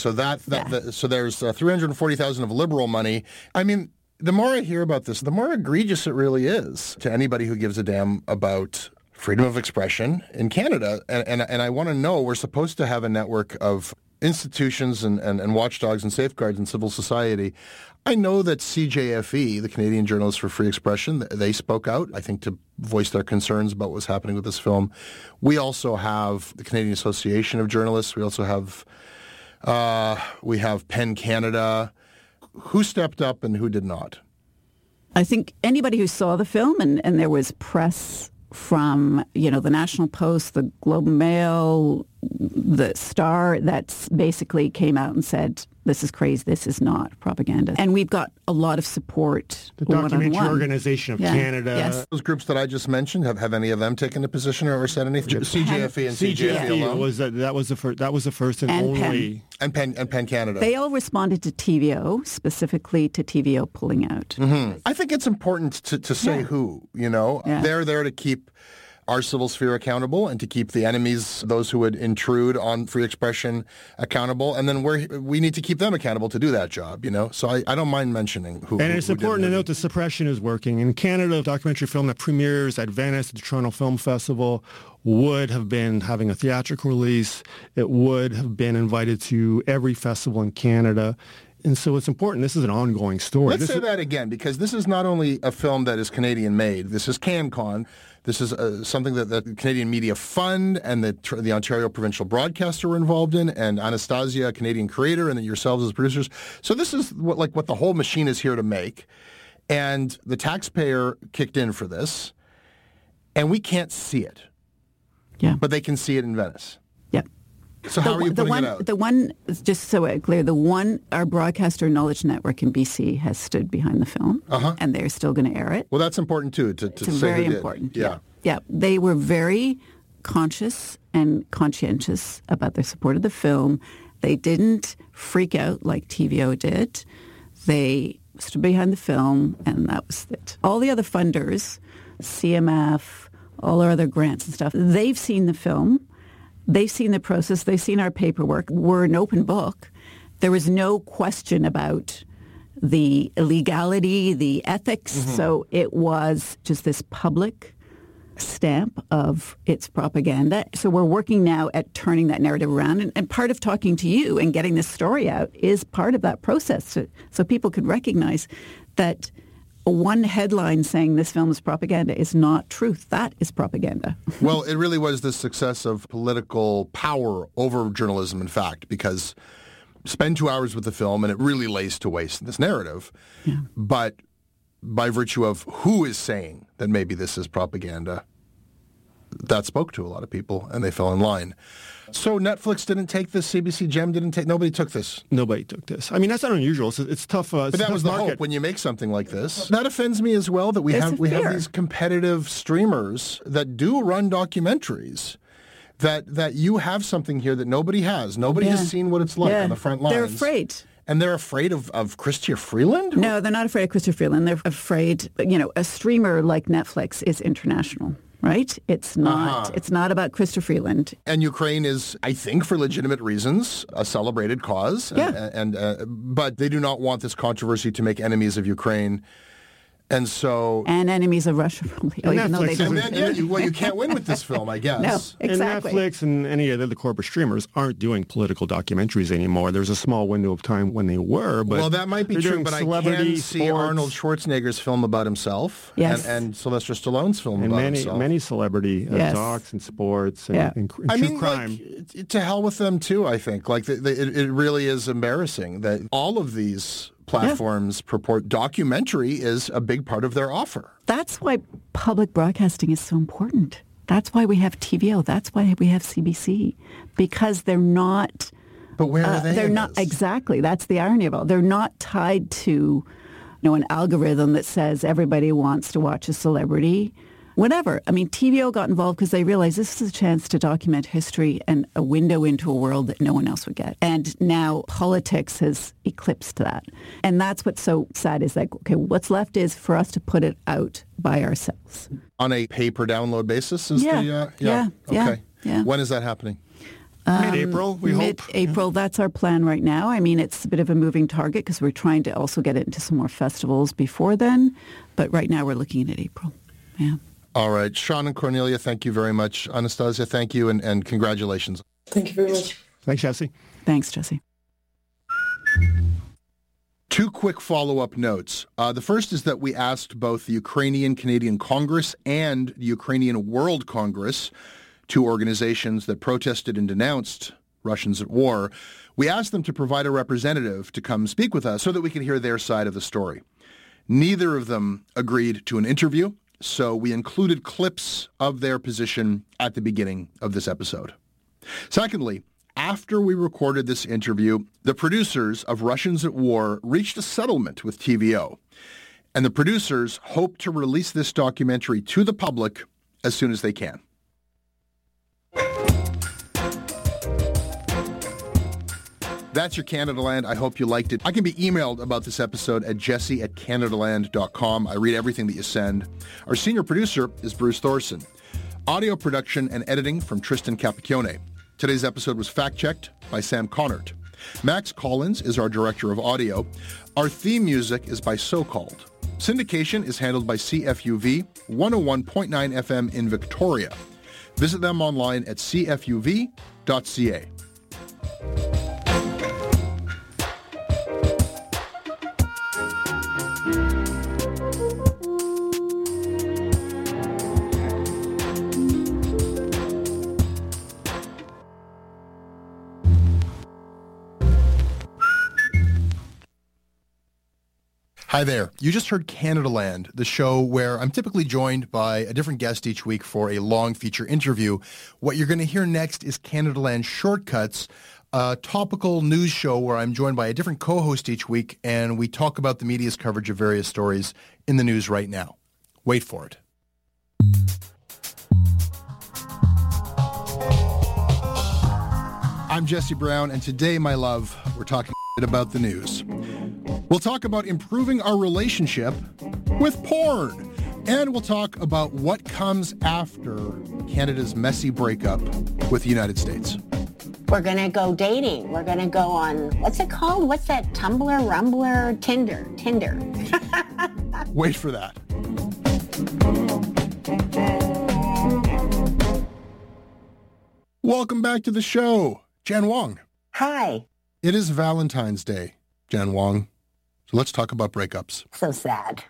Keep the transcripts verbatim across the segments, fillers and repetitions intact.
So that, that, Yeah. that so there's uh, three hundred forty thousand dollars of liberal money. I mean, the more I hear about this, the more egregious it really is to anybody who gives a damn about freedom of expression in Canada. And and, and I want to know, we're supposed to have a network of institutions and, and, and watchdogs and safeguards in civil society. I know that C J F E, the Canadian Journalists for Free Expression, they spoke out, I think, to voice their concerns about what's happening with this film. We also have the Canadian Association of Journalists. We also have uh, we have PEN Canada. Who stepped up and who did not? I think anybody who saw the film, and, and there was press from, you know, the National Post, the Globe and Mail, the Star, that basically came out and said, this is crazy, this is not propaganda. And we've got a lot of support. The Documentary one-on-one. Organization of Yeah. Canada. Yes. Those groups that I just mentioned, have, have any of them taken a position or said anything? C J F E and C J F E C J F E alone? was that, that was the first that was the first and, And only. PEN. And PEN, and PEN Canada. They all responded to T V O, specifically to T V O pulling out. Mm-hmm. I think it's important to, to say Yeah. who, you know. Yeah. They're there to keep our civil sphere accountable and to keep the enemies, those who would intrude on free expression, accountable. And then we're, we need to keep them accountable to do that job, you know. So I, I don't mind mentioning who. And who, it's who important did to what. note the suppression is working. In Canada, a documentary film that premieres at Venice at the Toronto Film Festival would have been having a theatrical release. It would have been invited to every festival in Canada. And so it's important. This is an ongoing story. Let's this say is, that again, because this is not only a film that is Canadian-made. This is CanCon. This is uh, something that the Canadian Media Fund and the the Ontario Provincial Broadcaster were involved in, and Anastasia, a Canadian creator, and then yourselves as producers. So this is what, like what the whole machine is here to make. And the taxpayer kicked in for this, and we can't see it. Yeah. But they can see it in Venice. Yep. So how the, are you the putting one, it out? The one, just so it's clear, the one, our Broadcaster Knowledge Network in B C has stood behind the film, Uh-huh. and they're still going to air it. Well, that's important too, to, to It's say very who did. important. Yeah. yeah. They were very conscious and conscientious about their support of the film. They didn't freak out like T V O did. They stood behind the film, and that was it. All the other funders, C M F, all our other grants and stuff, they've seen the film. They've seen the process. They've seen our paperwork. We're an open book. There was no question about the illegality, the ethics. Mm-hmm. So it was just this public stamp of its propaganda. So we're working now at turning that narrative around. And, and part of talking to you and getting this story out is part of that process. So, so people could recognize that one headline saying this film is propaganda is not truth. That is propaganda. Well, it really was the success of political power over journalism, in fact, because spend two hours with the film and it really lays to waste this narrative. Yeah. But by virtue of who is saying that maybe this is propaganda, that spoke to a lot of people and they fell in line. So Netflix didn't take this, C B C Gem didn't take, nobody took this. nobody took this. I mean, that's not unusual. It's, it's tough. Uh, it's But a that tough was the market. hope when you make something like this. That offends me as well, that we There's have a we have fear. these competitive streamers that do run documentaries. That that you have something here that nobody has. Nobody Yeah. has seen what it's like Yeah. on the front lines. They're afraid. And they're afraid of, of Chrystia Freeland? No, they're not afraid of Christopher Freeland. They're afraid, you know, a streamer like Netflix is international, right? It's not Uh-huh. It's not about Christopher Freeland. And Ukraine is, I think, for legitimate reasons, a celebrated cause. Yeah. And, and uh, but they do not want this controversy to make enemies of Ukraine. And so... And enemies of Russia, probably. And even though they Netflix don't. And then, yeah, you, well, you can't win with this film, I guess. No, exactly. And Netflix and any of the other corporate streamers aren't doing political documentaries anymore. There's a small window of time when they were, but Well, that might be they're true, doing but I celebrity, can see sports, Arnold Schwarzenegger's film about himself Yes. and, and Sylvester Stallone's film and about many himself. many celebrity uh, Yes. docs and sports and, Yeah. and, and I true mean, crime. like, to hell with them, too, I think. Like, the, the, it, it really is embarrassing that all of these platforms purport documentary is a big part of their offer. That's why public broadcasting is so important. That's why we have T V O. That's why we have C B C. Because they're not... But where Uh, are they they're in not this? exactly. That's the irony of it all. They're not tied to, you know, an algorithm that says everybody wants to watch a celebrity. Whatever. I mean, T V O got involved because they realized this is a chance to document history and a window into a world that no one else would get. And now politics has eclipsed that. And that's what's so sad is like, okay, what's left is for us to put it out by ourselves. On a pay-per-download basis? Is Yeah. the, uh, Yeah. Yeah. Okay. Yeah. When is that happening? Mid-April, we hope. Mid-April, that's our plan right now. I mean, it's a bit of a moving target because we're trying to also get it into some more festivals before then. But right now we're looking at April. Yeah. All right. Sean and Cornelia, thank you very much. Anastasia, thank you, and, and congratulations. Thank you very much. Thanks, Jesse. Thanks, Jesse. Two quick follow-up notes. Uh, the first is that we asked both the Ukrainian Canadian Congress and the Ukrainian World Congress, two organizations that protested and denounced Russians at war, we asked them to provide a representative to come speak with us so that we could hear their side of the story. Neither of them agreed to an interview, so we included clips of their position at the beginning of this episode. Secondly, after we recorded this interview, the producers of Russians at War reached a settlement with T V O, and the producers hope to release this documentary to the public as soon as they can. That's your Canadaland. I hope you liked it. I can be emailed about this episode at jesse at canadaland dot com. I read everything that you send. Our senior producer is Bruce Thorson. Audio production and editing from Tristan Capacchione. Today's episode was fact-checked by Sam Connert. Max Collins is our director of audio. Our theme music is by So Called. Syndication is handled by C F U V, one oh one point nine F M in Victoria. Visit them online at c f u v dot c a. Hi there. You just heard Canadaland, the show where I'm typically joined by a different guest each week for a long feature interview. What you're going to hear next is Canadaland Shortcuts, a topical news show where I'm joined by a different co-host each week, and we talk about the media's coverage of various stories in the news right now. Wait for it. I'm Jesse Brown, and today, my love, we're talking about the news. We'll talk about improving our relationship with porn. And we'll talk about what comes after Canada's messy breakup with the United States. We're going to go dating. We're going to go on, what's it called? What's that? Tumblr, Rumbler, Tinder, Tinder. Wait for that. Welcome back to the show, Jan Wong. Hi. It is Valentine's Day, Jan Wong. So let's talk about breakups. So sad.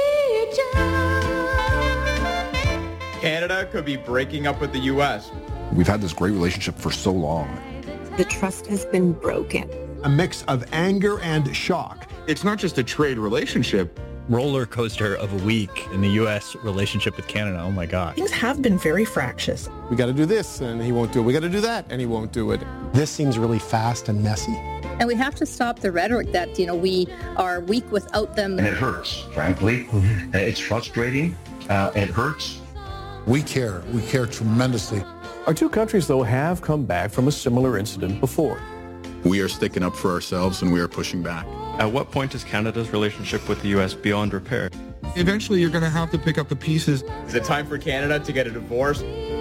Canada could be breaking up with the U S. We've had this great relationship for so long. The trust has been broken. A mix of anger and shock. It's not just a trade relationship. Roller coaster of a week in the U S relationship with Canada. Oh my God. Things have been very fractious. We got to do this and he won't do it. We got to do that and he won't do it. This seems really fast and messy. And we have to stop the rhetoric that, you know, we are weak without them. And it hurts, frankly. Mm-hmm. Uh, it's frustrating. Uh, it hurts. We care. We care tremendously. Our two countries, though, have come back from a similar incident before. We are sticking up for ourselves and we are pushing back. At what point is Canada's relationship with the U S beyond repair? Eventually, you're going to have to pick up the pieces. Is it time for Canada to get a divorce?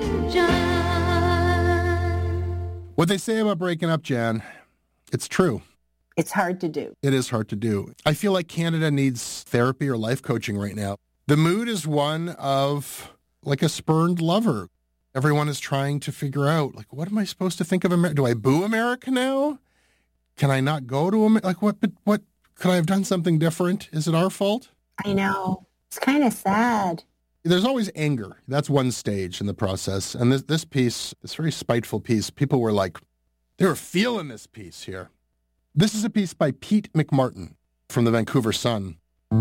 What they say about breaking up, Jan, it's true. It's hard to do. It is hard to do. I feel like Canada needs therapy or life coaching right now. The mood is one of like a spurned lover. Everyone is trying to figure out, like, what am I supposed to think of America? Do I boo America now? Can I not go to America? Like, what, but what, could I have done something different? Is it our fault? I know. It's kind of sad. There's always anger. That's one stage in the process. And this, this piece, this very spiteful piece, people were like, they were feeling this piece here. This is a piece by Pete McMartin from the Vancouver Sun.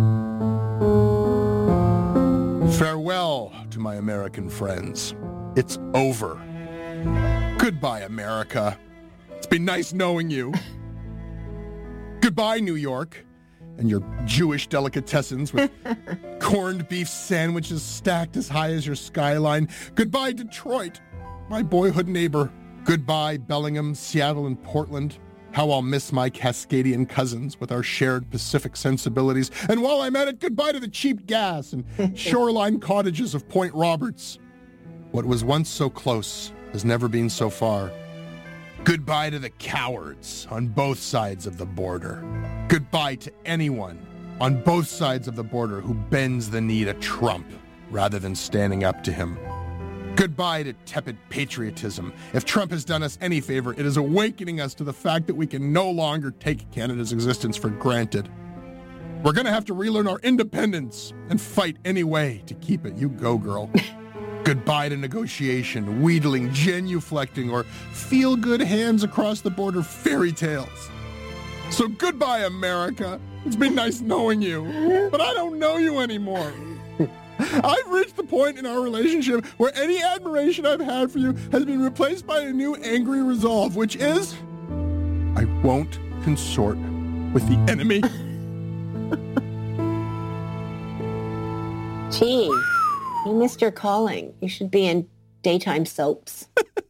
Farewell to my American friends. It's over. Goodbye, America. It's been nice knowing you. Goodbye, New York, and your Jewish delicatessens with corned beef sandwiches stacked as high as your skyline. Goodbye, Detroit, my boyhood neighbor. Goodbye, Bellingham, Seattle, and Portland. How I'll miss my Cascadian cousins with our shared Pacific sensibilities. And while I'm at it, goodbye to the cheap gas and shoreline cottages of Point Roberts. What was once so close has never been so far. Goodbye to the cowards on both sides of the border. Goodbye to anyone on both sides of the border who bends the knee to Trump rather than standing up to him. Goodbye to tepid patriotism. If Trump has done us any favor, it is awakening us to the fact that we can no longer take Canada's existence for granted. We're going to have to relearn our independence and fight any way to keep it. You go, girl. Goodbye to negotiation, wheedling, genuflecting, or feel-good hands across the border fairy tales. So goodbye, America. It's been nice knowing you, but I don't know you anymore. I've reached the point in our relationship where any admiration I've had for you has been replaced by a new angry resolve, which is, I won't consort with the enemy. Gee, you missed your calling. You should be in daytime soaps.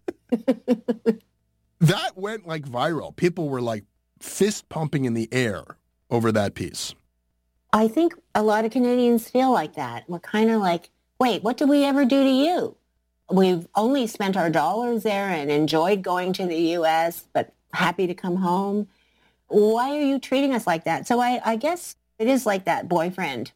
That went like viral. People were like fist pumping in the air over that piece. I think a lot of Canadians feel like that. We're kind of like, wait, what did we ever do to you? We've only spent our dollars there and enjoyed going to the U S, but happy to come home. Why are you treating us like that? So I, I guess it is like that boyfriend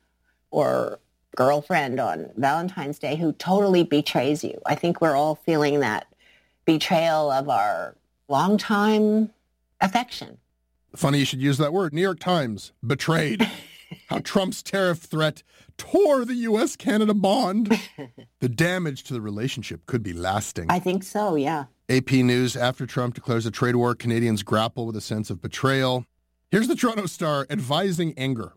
or girlfriend on Valentine's Day who totally betrays you. I think we're all feeling that betrayal of our longtime affection. Funny you should use that word. New York Times, betrayed. How Trump's tariff threat tore the U S Canada bond. The damage to the relationship could be lasting. I think so, yeah. A P News, after Trump declares a trade war, Canadians grapple with a sense of betrayal. Here's the Toronto Star advising anger.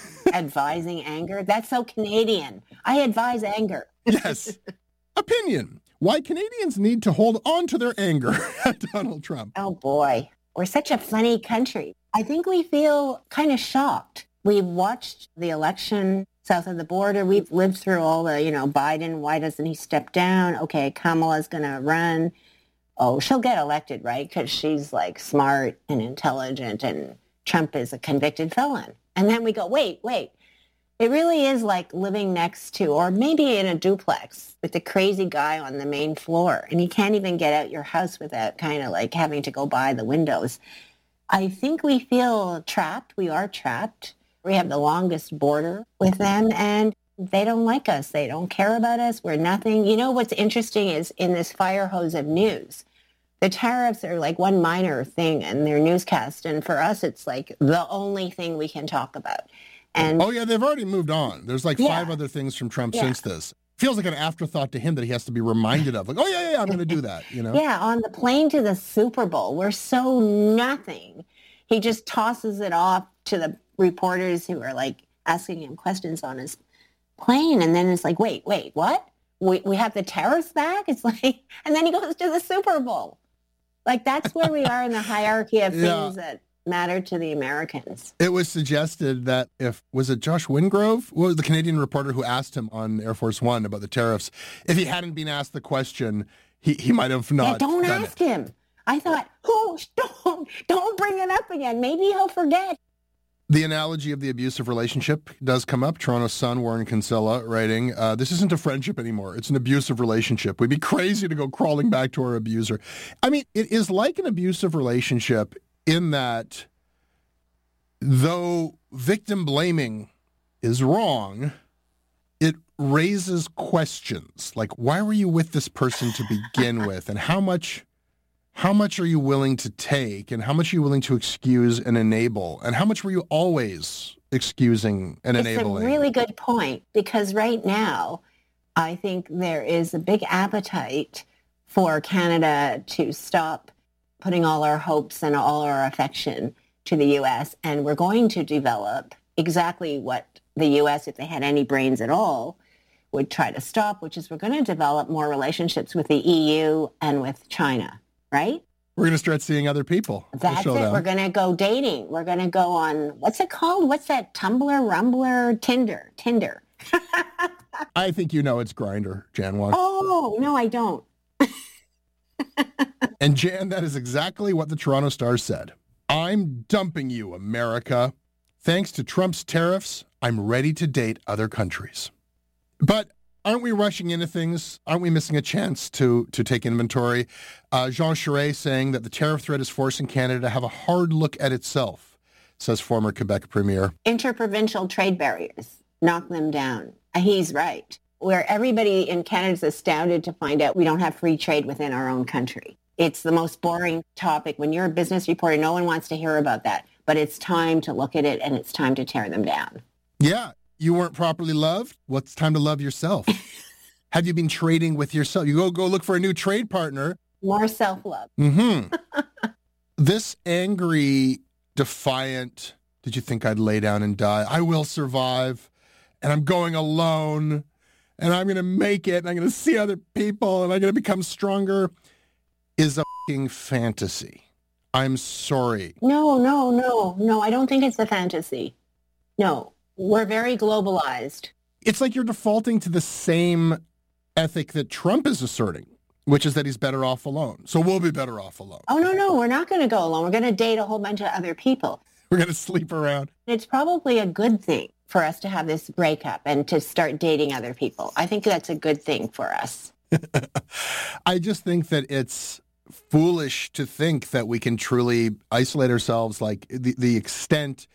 Advising anger? That's so Canadian. I advise anger. Yes. Opinion. Why Canadians need to hold on to their anger at Donald Trump. Oh, boy. We're such a funny country. I think we feel kind of shocked. We've watched the election south of the border. We've lived through all the, you know, Biden, why doesn't he step down? Okay, Kamala's going to run. Oh, she'll get elected, right? Because she's like smart and intelligent and Trump is a convicted felon. And then we go, wait, wait. It really is like living next to, or maybe in a duplex with the crazy guy on the main floor. And you can't even get out your house without kind of like having to go by the windows. I think we feel trapped. We are trapped. We have the longest border with them, and they don't like us. They don't care about us. We're nothing. You know what's interesting is in this fire hose of news, the tariffs are like one minor thing in their newscast, and for us, it's like the only thing we can talk about. And oh, yeah, they've already moved on. There's like yeah. five other things from Trump yeah. since this. Feels like an afterthought to him that he has to be reminded of. Like, oh, yeah, yeah, yeah I'm going to do that, you know? Yeah, on the plane to the Super Bowl, we're so nothing. He just tosses it off to the reporters who are like asking him questions on his plane. And then it's like, wait, wait, what? We we have the tariffs back? It's like, and then he goes to the Super Bowl. Like, that's where we are in the hierarchy of yeah. things that matter to the Americans. It was suggested that if, was it Josh Wingrove? What was the Canadian reporter who asked him on Air Force One about the tariffs? If he hadn't been asked the question, he, he might have not yeah, don't done ask it. him. I thought, oh, don't, don't bring it up again. Maybe he'll forget. The analogy of the abusive relationship does come up. Toronto Sun, Warren Kinsella writing, uh, this isn't a friendship anymore. It's an abusive relationship. We'd be crazy to go crawling back to our abuser. I mean, it is like an abusive relationship in that though victim blaming is wrong, it raises questions. Like, why were you with this person to begin with? And how much... How much are you willing to take, and how much are you willing to excuse and enable, and how much were you always excusing and it's enabling? It's a really good point, because right now, I think there is a big appetite for Canada to stop putting all our hopes and all our affection to the U S, and we're going to develop exactly what the U S, if they had any brains at all, would try to stop, which is we're going to develop more relationships with the E U and with China. Right? We're going to start seeing other people. That's it. We're going to go dating. We're going to go on, what's it called? What's that? Tumblr, Rumbler, Tinder, Tinder. I think you know it's Grindr, Janwalk. Oh, no, I don't. And Jan, that is exactly what the Toronto Star said. I'm dumping you, America. Thanks to Trump's tariffs, I'm ready to date other countries. But aren't we rushing into things? Aren't we missing a chance to to take inventory? Uh, Jean Charest saying that the tariff threat is forcing Canada to have a hard look at itself, says former Quebec Premier. Interprovincial trade barriers, knock them down. He's right. Where everybody in Canada is astounded to find out we don't have free trade within our own country. It's the most boring topic. When you're a business reporter, no one wants to hear about that. But it's time to look at it, and it's time to tear them down. Yeah. You weren't properly loved? Well, it's time to love yourself. Have you been trading with yourself? You go go look for a new trade partner. More self-love. Mm-hmm. This angry, defiant, did you think I'd lay down and die? I will survive, and I'm going alone, and I'm going to make it, and I'm going to see other people, and I'm going to become stronger, is a f***ing fantasy. I'm sorry. No, no, no, no. I don't think it's a fantasy. No. We're very globalized. It's like you're defaulting to the same ethic that Trump is asserting, which is that he's better off alone. So we'll be better off alone. Oh, no, no. We're not going to go alone. We're going to date a whole bunch of other people. We're going to sleep around. It's probably a good thing for us to have this breakup and to start dating other people. I think that's a good thing for us. I just think that it's foolish to think that we can truly isolate ourselves, like the, the extent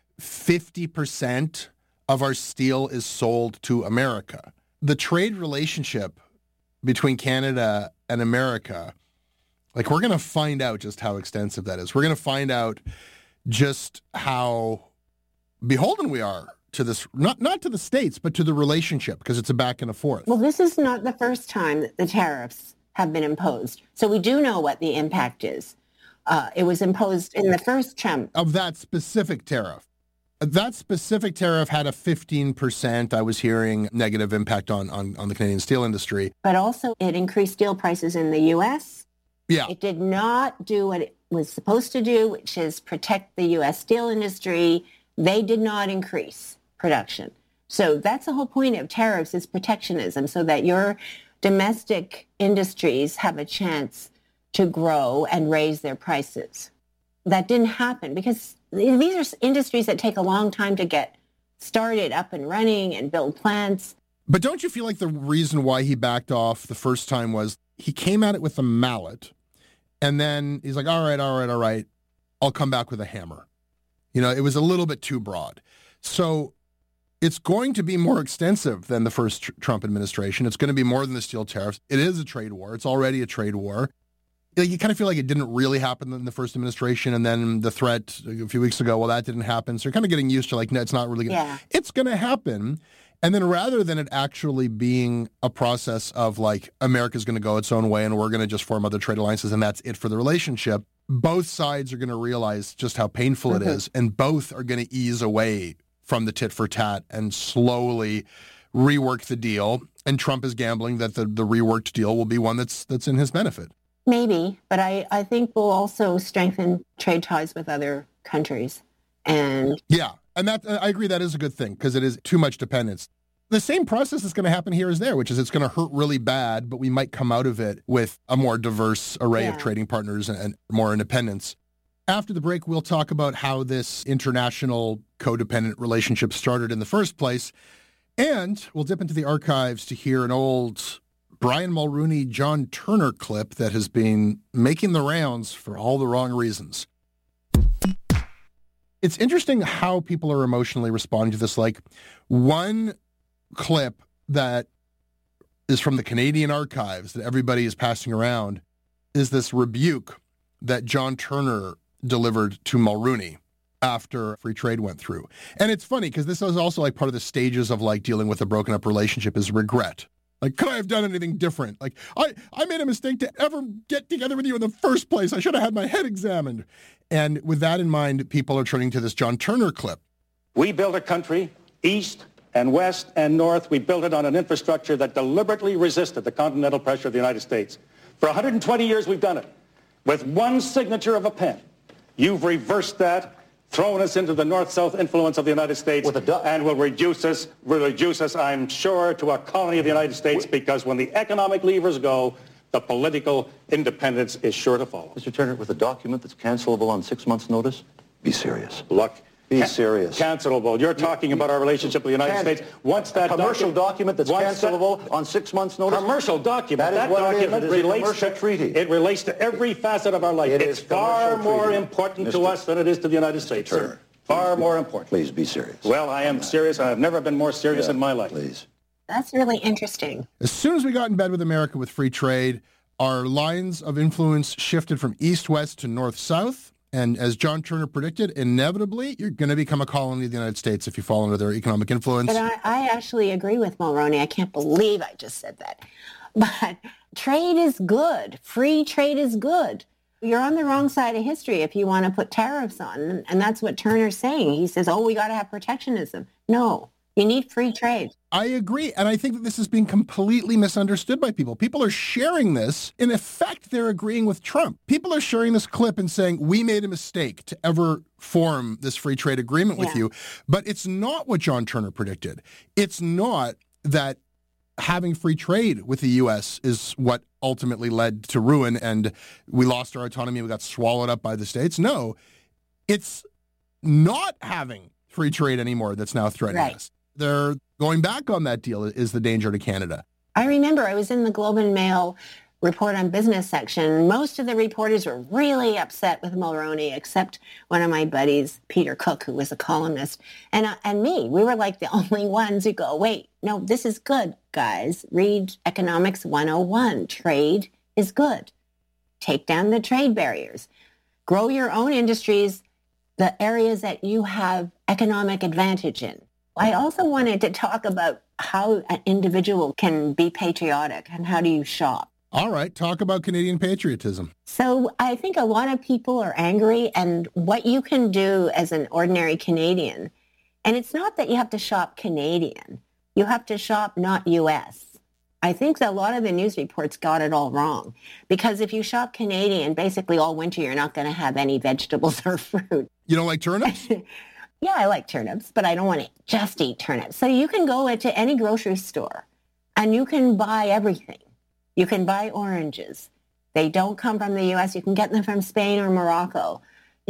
fifty percent of our steel is sold to America. The trade relationship between Canada and America, like we're going to find out just how extensive that is. We're going to find out just how beholden we are to this, not, not to the States, but to the relationship, because it's a back and a forth. Well, this is not the first time that the tariffs have been imposed. So we do know what the impact is. Uh, it was imposed in the first Trump. Of that specific tariff. That specific tariff had a fifteen percent, I was hearing, negative impact on, on, on the Canadian steel industry. But also it increased steel prices in the U S. Yeah. It did not do what it was supposed to do, which is protect the U S steel industry. They did not increase production. So that's the whole point of tariffs, is protectionism, so that your domestic industries have a chance to grow and raise their prices. That didn't happen because these are industries that take a long time to get started up and running and build plants. But don't you feel like the reason why he backed off the first time was he came at it with a mallet, and then he's like, all right, all right, all right, I'll come back with a hammer. You know, it was a little bit too broad. So it's going to be more extensive than the first tr- Trump administration. It's going to be more than the steel tariffs. It is a trade war. It's already a trade war. You kind of feel like it didn't really happen in the first administration, and then the threat a few weeks ago, well, that didn't happen. So you're kind of getting used to, like, no, it's not really going to. Yeah. It's going to happen. And then rather than it actually being a process of, like, America's going to go its own way and we're going to just form other trade alliances and that's it for the relationship, both sides are going to realize just how painful mm-hmm. it is, and both are going to ease away from the tit for tat and slowly rework the deal. And Trump is gambling that the, the reworked deal will be one that's that's in his benefit. Maybe, but I, I think we'll also strengthen trade ties with other countries. And yeah, and that I agree that is a good thing, because it is too much dependence. The same process is going to happen here as there, which is it's going to hurt really bad, but we might come out of it with a more diverse array yeah. of trading partners and, and more independence. After the break, we'll talk about how this international codependent relationship started in the first place, and we'll dip into the archives to hear an old Brian Mulroney, John Turner clip that has been making the rounds for all the wrong reasons. It's interesting how people are emotionally responding to this. Like, one clip that is from the Canadian archives that everybody is passing around is this rebuke that John Turner delivered to Mulroney after free trade went through. And it's funny because this is also like part of the stages of like dealing with a broken up relationship is regret. Like, could I have done anything different? Like, I, I made a mistake to ever get together with you in the first place. I should have had my head examined. And with that in mind, people are turning to this John Turner clip. We built a country, east and west and north. We built it on an infrastructure that deliberately resisted the continental pressure of the United States. For one hundred twenty years, we've done it. With one signature of a pen, you've reversed that, thrown us into the north-south influence of the United States, and will reduce us, will reduce us, I'm sure, to a colony of the United States, because when the economic levers go, the political independence is sure to follow. Mister Turner, with a document that's cancelable on six months' notice, be serious. Look, Be serious. Cancelable. You're talking about our relationship with the United Can- States. Once that a commercial docu- document that's once that- cancelable on six months' notice? Commercial document. That is that what it is. document It is a relates commercial to treaty. It relates to every facet of our life. It it's is far commercial more treaty. important Mister to us than it is to the United States, Turner, sir. Far more important. Please be serious. Well, I am serious. I have never been more serious Yeah, in my life. Please. That's really interesting. As soon as we got in bed with America with free trade, our lines of influence shifted from east-west to north-south. And as John Turner predicted, inevitably, you're going to become a colony of the United States if you fall under their economic influence. But I, I actually agree with Mulroney. I can't believe I just said that. But trade is good. Free trade is good. You're on the wrong side of history if you want to put tariffs on. And that's what Turner's saying. He says, oh, we got to have protectionism. No, you need free trade. I agree. And I think that this is being completely misunderstood by people. People are sharing this. In effect, they're agreeing with Trump. People are sharing this clip and saying, we made a mistake to ever form this free trade agreement with Yeah. you. But it's not what John Turner predicted. It's not that having free trade with the U S is what ultimately led to ruin and we lost our autonomy, we got swallowed up by the states. No, it's not having free trade anymore that's now threatening Right. us. They're going back on that deal is the danger to Canada. I remember I was in the Globe and Mail report on business section. Most of the reporters were really upset with Mulroney, except one of my buddies, Peter Cook, who was a columnist, and uh, and me. We were like the only ones who go, wait, no, this is good, guys. Read Economics one oh one. Trade is good. Take down the trade barriers. Grow your own industries, the areas that you have economic advantage in. I also wanted to talk about how an individual can be patriotic and how do you shop. All right, talk about Canadian patriotism. So I think a lot of people are angry, and what you can do as an ordinary Canadian, and it's not that you have to shop Canadian. You have to shop not U S. I think that a lot of the news reports got it all wrong, because if you shop Canadian, basically all winter you're not going to have any vegetables or fruit. You don't like turnips? Yeah, I like turnips, but I don't want to just eat turnips. So you can go into any grocery store and you can buy everything. You can buy oranges. They don't come from the U S. You can get them from Spain or Morocco.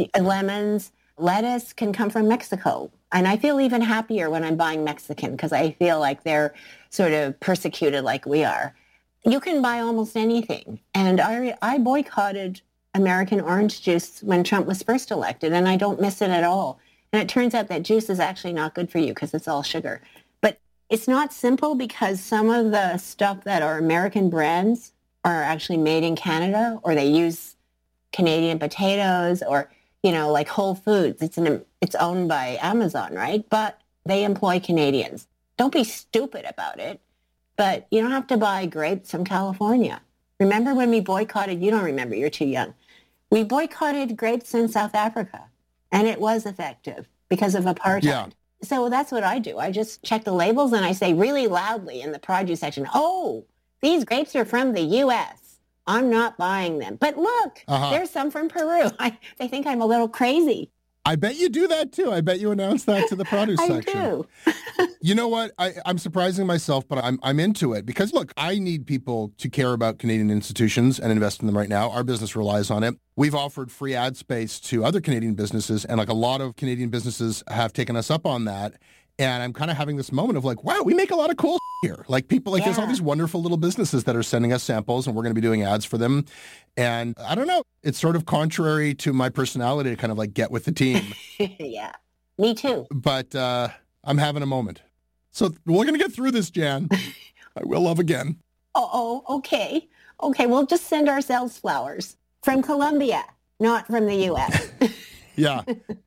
Lemons, lettuce can come from Mexico. And I feel even happier when I'm buying Mexican because I feel like they're sort of persecuted like we are. You can buy almost anything. And I, I boycotted American orange juice when Trump was first elected, and I don't miss it at all. And it turns out that juice is actually not good for you because it's all sugar. But it's not simple because some of the stuff that are American brands are actually made in Canada, or they use Canadian potatoes, or, you know, like Whole Foods. It's an, it's owned by Amazon, right? But they employ Canadians. Don't be stupid about it. But you don't have to buy grapes from California. Remember when we boycotted, you don't remember, you're too young. We boycotted grapes in South Africa. And it was effective because of apartheid. Yeah. So that's what I do. I just check the labels and I say really loudly in the produce section, oh, these grapes are from the U S. I'm not buying them. But look, Uh-huh. there's some from Peru. I, they think I'm a little crazy. I bet you do that too. I bet you announce that to the produce I section. do. You know what? I, I'm surprising myself, but I'm I'm into it because, look, I need people to care about Canadian institutions and invest in them right now. Our business relies on it. We've offered free ad space to other Canadian businesses, and like a lot of Canadian businesses have taken us up on that. And I'm kind of having this moment of like, wow, we make a lot of cool here. Like people, like Yeah. there's all these wonderful little businesses that are sending us samples, and we're going to be doing ads for them. And I don't know, it's sort of contrary to my personality to kind of like get with the team. Yeah, me too. But uh, I'm having a moment. So we're going to get through this, Jan. I will love again. Oh, oh, okay. Okay, we'll just send ourselves flowers from Colombia, not from the U S. Yeah.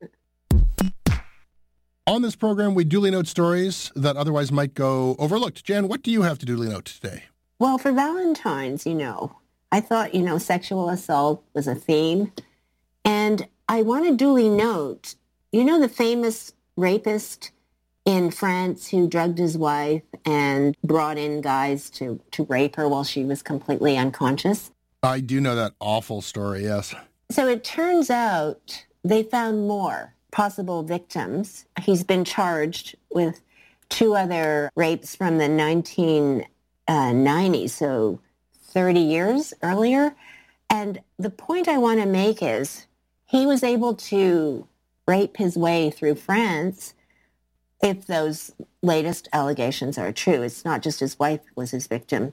On this program, we duly note stories that otherwise might go overlooked. Jan, what do you have to duly note today? Well, for Valentine's, you know, I thought, you know, sexual assault was a theme. And I want to duly note, you know, the famous rapist in France who drugged his wife and brought in guys to, to rape her while she was completely unconscious? I do know that awful story, yes. So it turns out they found more possible victims. He's been charged with two other rapes from the nineteen nineties, so thirty years earlier. And the point I want to make is he was able to rape his way through France if those latest allegations are true. It's not just his wife was his victim.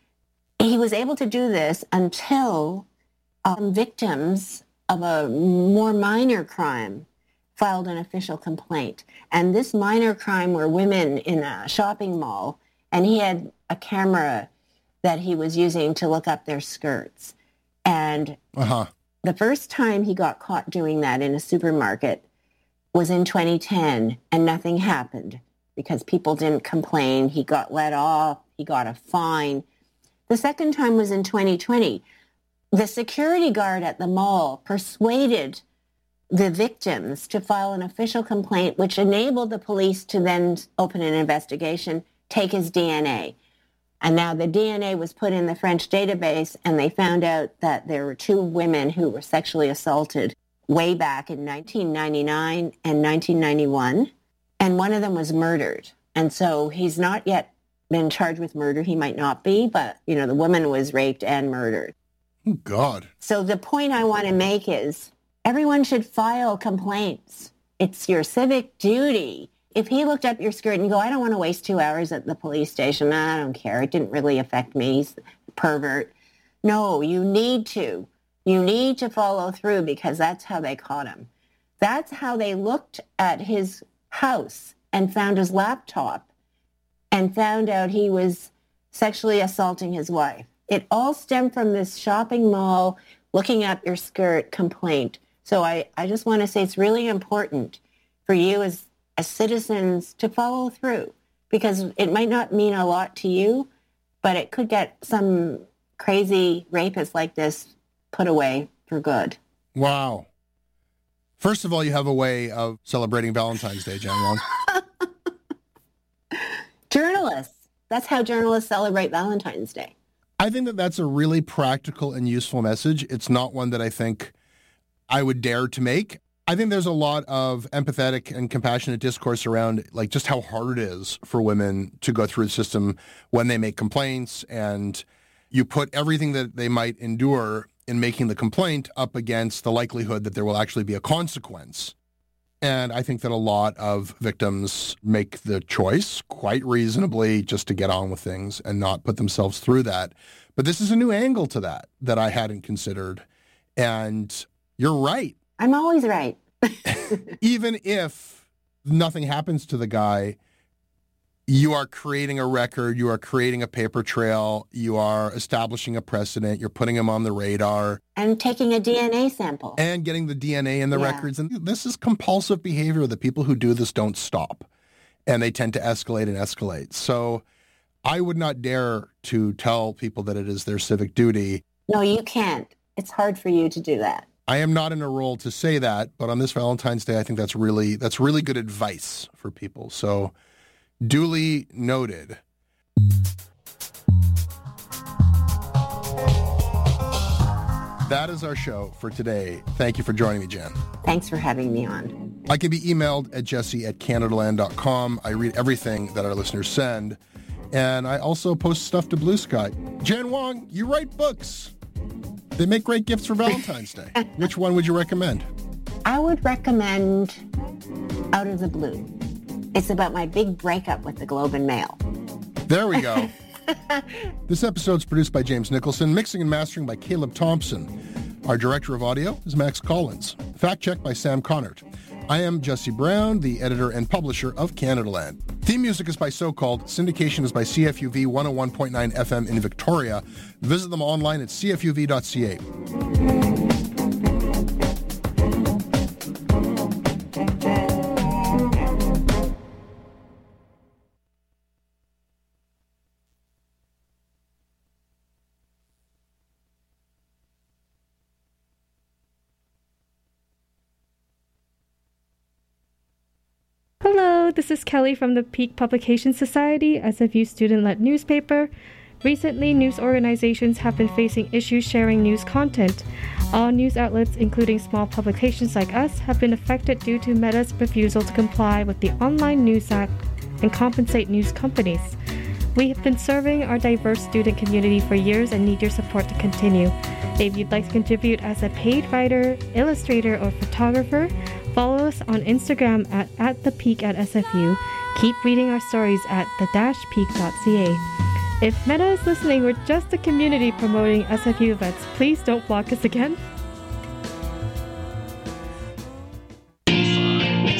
He was able to do this until um, victims of a more minor crime filed an official complaint. And this minor crime were women in a shopping mall, and he had a camera that he was using to look up their skirts. And uh-huh. the first time he got caught doing that in a supermarket was in twenty ten, and nothing happened because people didn't complain. He got let off. He got a fine. The second time was in twenty twenty. The security guard at the mall persuaded the victims to file an official complaint, which enabled the police to then open an investigation, take his D N A. And now the D N A was put in the French database, and they found out that there were two women who were sexually assaulted way back in nineteen ninety-nine and nineteen ninety-one, and one of them was murdered. And so he's not yet been charged with murder. He might not be, but, you know, the woman was raped and murdered. Oh, God. So the point I want to make is everyone should file complaints. It's your civic duty. If he looked up your skirt and you go, I don't want to waste two hours at the police station, I don't care, it didn't really affect me, he's a pervert. No, you need to. You need to follow through because that's how they caught him. That's how they looked at his house and found his laptop and found out he was sexually assaulting his wife. It all stemmed from this shopping mall, looking up your skirt complaint. So I, I just want to say it's really important for you as, as citizens to follow through because it might not mean a lot to you, but it could get some crazy rapist like this put away for good. Wow. First of all, you have a way of celebrating Valentine's Day, Jen Wong. Journalists. That's how journalists celebrate Valentine's Day. I think that that's a really practical and useful message. It's not one that I think I would dare to make. I think there's a lot of empathetic and compassionate discourse around like just how hard it is for women to go through the system when they make complaints, and you put everything that they might endure in making the complaint up against the likelihood that there will actually be a consequence. And I think that a lot of victims make the choice, quite reasonably, just to get on with things and not put themselves through that. But this is a new angle to that that I hadn't considered. And you're right. I'm always right. Even if nothing happens to the guy, you are creating a record, you are creating a paper trail, you are establishing a precedent, you're putting him on the radar. And taking a D N A sample. And getting the D N A in the yeah. records. And this is compulsive behavior. The people who do this don't stop. And they tend to escalate and escalate. So I would not dare to tell people that it is their civic duty. No, you can't. It's hard for you to do that. I am not in a role to say that, but on this Valentine's Day, I think that's really that's really good advice for people. So duly noted. That is our show for today. Thank you for joining me, Jen. Thanks for having me on. I can be emailed at jesse at canadaland dot com. I read everything that our listeners send. And I also post stuff to Blue Sky. Jen Wong, you write books. They make great gifts for Valentine's Day. Which one would you recommend? I would recommend Out of the Blue. It's about my big breakup with the Globe and Mail. There we go. This episode's produced by James Nicholson, mixing and mastering by Caleb Thompson. Our director of audio is Max Collins. Fact check by Sam Connert. I am Jesse Brown, the editor and publisher of Canadaland. Theme music is by So Called. Syndication is by C F U V one oh one point nine F M in Victoria. Visit them online at c f u v dot c a. Hello, this is Kelly from the Peak Publication Society, S F U student-led newspaper. Recently, news organizations have been facing issues sharing news content. All news outlets, including small publications like us, have been affected due to Meta's refusal to comply with the Online News Act and compensate news companies. We have been serving our diverse student community for years and need your support to continue. If you'd like to contribute as a paid writer, illustrator, or photographer, Follow us on Instagram at, at the peak at S F U. Keep reading our stories at the dash peak dot c a. If Meta is listening, we're just a community promoting S F U events. Please don't block us again.